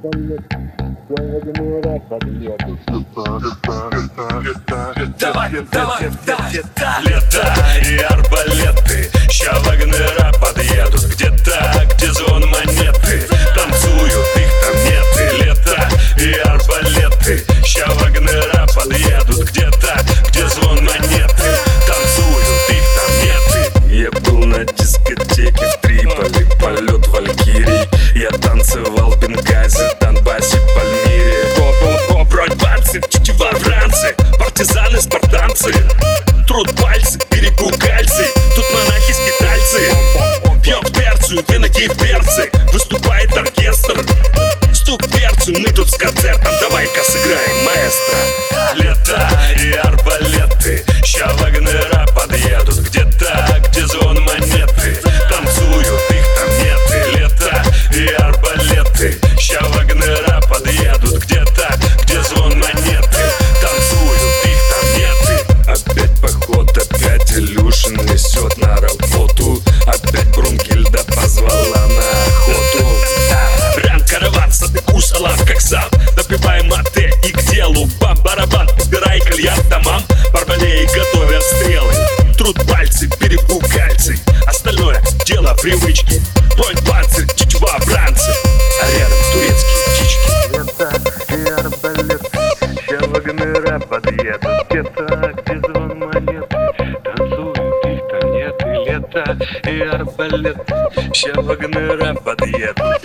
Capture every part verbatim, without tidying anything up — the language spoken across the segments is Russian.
Давай, давай, да, да. Лето и арбалеты, ща вагнера подъедут. Где-то, где звон монеты, танцуют, их там нет. И лето и арбалеты, ща вагнера подъедут. Где-то, где звон монеты, танцуют, их там нет. Я был на дискотеке в Триполи, полет валькирий. Я танцевал в Бенгази, Донбассе, Пальмире. Брать пальцы, тетива францы, партизаны, спартанцы. Труд пальцы, берегу кальций, тут монахи-скитальцы. Пьет перцию, виноги перцы, выступает оркестр. Стук перцу, мы тут с концертом, давай-ка сыграем, маэстро. Лето и арбалеты, ща вагнера подъедут. Где-то, где звон монеты, танцуют, их там нет. И лето и арбалеты, ща вагнера подъедут. Где-то, где звон монеты, танцуют, их там нет. Опять поход, опять Илюшин несет на работу. Опять Брунгильда позвала на охоту. Ран караваться, ты кусала как сам. Напиваем мате и к делу. Бам-барабан, убирай кальян домам. Барбалеи готовят стрелы. Труд пальцы, берегу кальций. Остальное дело привычки. Бронь, панцирь, тетива бранцы, а рядом турецкие птички. Лето и арбалет, ща вагнера подъедут. Где-то, где звон монет, танцуют, их там нет. И лето и арбалет, ща вагнера подъедут.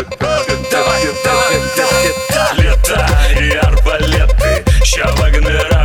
Давай, давай, да, да. Лето и арбалеты, ща вагнера